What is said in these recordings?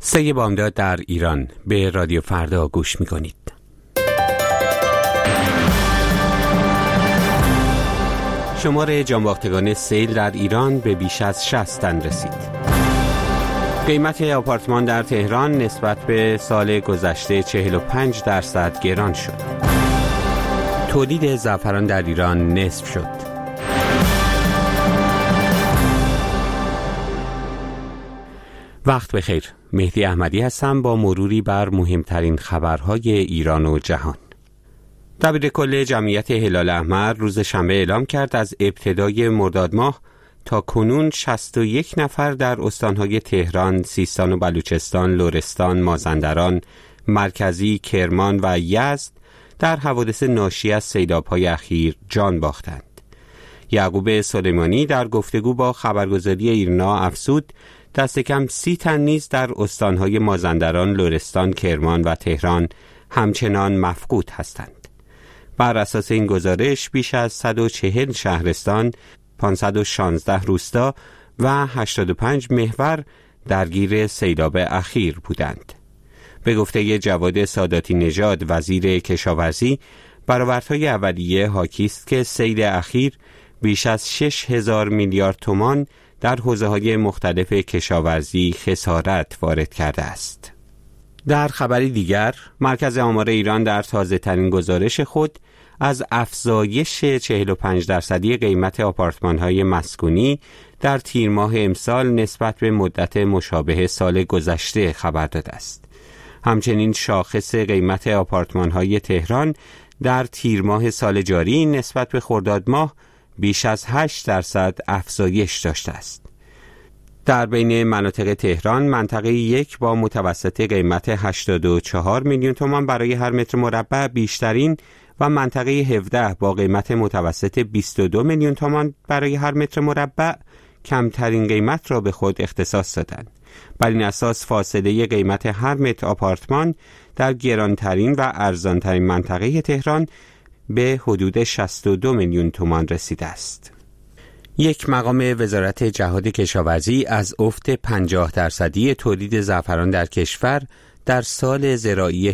سه بامداد در ایران. به رادیو فردا گوش می‌کنید. شمار جانباختگان سیل در ایران به بیش از 60 تن رسید. قیمت آپارتمان در تهران نسبت به سال گذشته 45% گران شد. تولید زعفران در ایران نصف شد. وقت بخیر. مهدی احمدی هستم با مروری بر مهمترین خبرهای ایران و جهان. دبیر کل جمعیت هلال احمر روز شنبه اعلام کرد از ابتدای مرداد ماه تا کنون 61 نفر در استانهای تهران، سیستان و بلوچستان، لرستان، مازندران، مرکزی، کرمان و یزد در حوادث ناشی از سیلاب‌های اخیر جان باختند. یعقوب سلیمانی در گفتگو با خبرگزاری ایرنا افزود دست کم 30 تن نیز در استانهای مازندران، لرستان، کرمان و تهران همچنان مفقود هستند. بر اساس این گزارش بیش از 140 شهرستان، 516 روستا و 85 محور درگیر سیلاب اخیر بودند. به گفته جواد ساداتی نژاد وزیر کشاورزی، برآوردهای اولیه حاکی است که سیل اخیر بیش از 6000 میلیارد تومان در حوزه‌های مختلف کشاورزی خسارت وارد کرده است. در خبری دیگر، مرکز آمار ایران در تازه‌ترین گزارش خود از افزایش 45% قیمت آپارتمان‌های مسکونی در تیر ماه امسال نسبت به مدت مشابه سال گذشته خبر داده است. همچنین شاخص قیمت آپارتمان‌های تهران در تیر ماه سال جاری نسبت به خرداد ماه بیش از 8% افزایش داشته است. در بین مناطق تهران، منطقه 1 با متوسط قیمت 84 میلیون تومان برای هر متر مربع بیشترین و منطقه 17 با قیمت متوسط 22 میلیون تومان برای هر متر مربع کمترین قیمت را به خود اختصاص دادند. بر این اساس فاصله قیمت هر متر آپارتمان در گرانترین و ارزانترین منطقه تهران به حدود 62 میلیون تومان رسیده است. یک مقام وزارت جهاد کشاورزی از افت 50% تولید زعفران در کشور در سال زراعی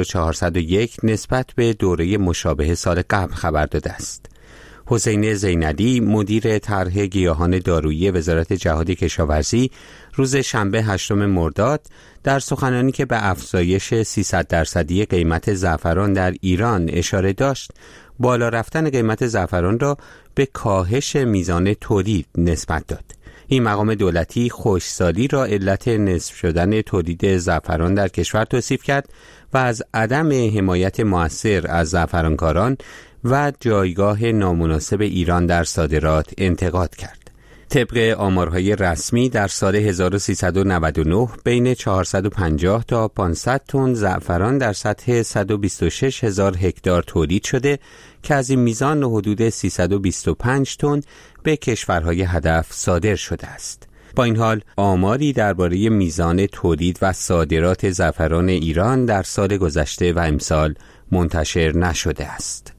1401 نسبت به دوره مشابه سال قبل خبر داده است. حسین زینلی، مدیر طرح گیاهان دارویی وزارت جهاد کشاورزی، روز شنبه 8 مرداد در سخنرانی که به افزایش 300% قیمت زعفران در ایران اشاره داشت، بالا رفتن قیمت زعفران را به کاهش میزان تولید نسبت داد. این مقام دولتی خشکسالی را علت نصف شدن تولید زعفران در کشور توصیف کرد و از عدم حمایت مؤثر از زعفرانکاران و جایگاه نامناسب ایران در صادرات انتقاد کرد. طبق آمارهای رسمی در سال 1399 بین 450 تا 500 تن زعفران در سطح 126,000 هکتار تولید شده که از این میزان حدود 325 تن به کشورهای هدف صادر شده است. با این حال آماری درباره میزان تولید و صادرات زعفران ایران در سال گذشته و امسال منتشر نشده است.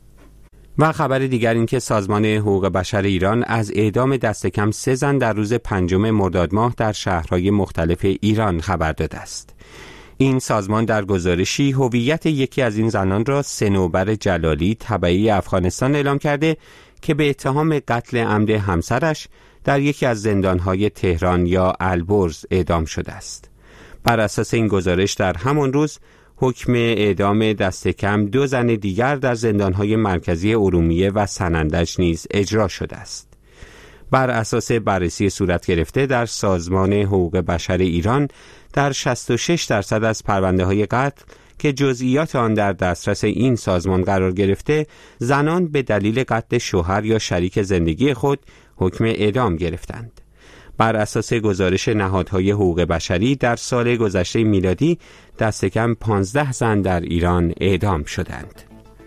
و خبر دیگر این که سازمان حقوق بشر ایران از اعدام دست کم 3 زن در روز 5 مرداد ماه در شهرهای مختلف ایران خبر داده است. این سازمان در گزارشی هویت یکی از این زنان را صنوبر جلالی تبعی افغانستان اعلام کرده که به اتهام قتل عمد همسرش در یکی از زندانهای تهران یا البرز اعدام شده است. بر اساس این گزارش در همان روز حکم اعدام دست کم 2 زن دیگر در زندانهای مرکزی ارومیه و سنندج نیز اجرا شده است. بر اساس بررسی صورت گرفته در سازمان حقوق بشر ایران در 66% از پرونده‌های قتل که جزئیات آن در دسترس این سازمان قرار گرفته، زنان به دلیل قتل شوهر یا شریک زندگی خود حکم اعدام گرفتند. بر اساس گزارش نهادهای حقوق بشری در سال گذشته میلادی دست کم 15 زن در ایران اعدام شدند.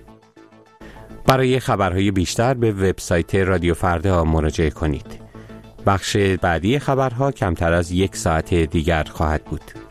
برای خبرهای بیشتر به وبسایت رادیو فردا مراجعه کنید. بخش بعدی خبرها کمتر از 1 ساعت دیگر خواهد بود.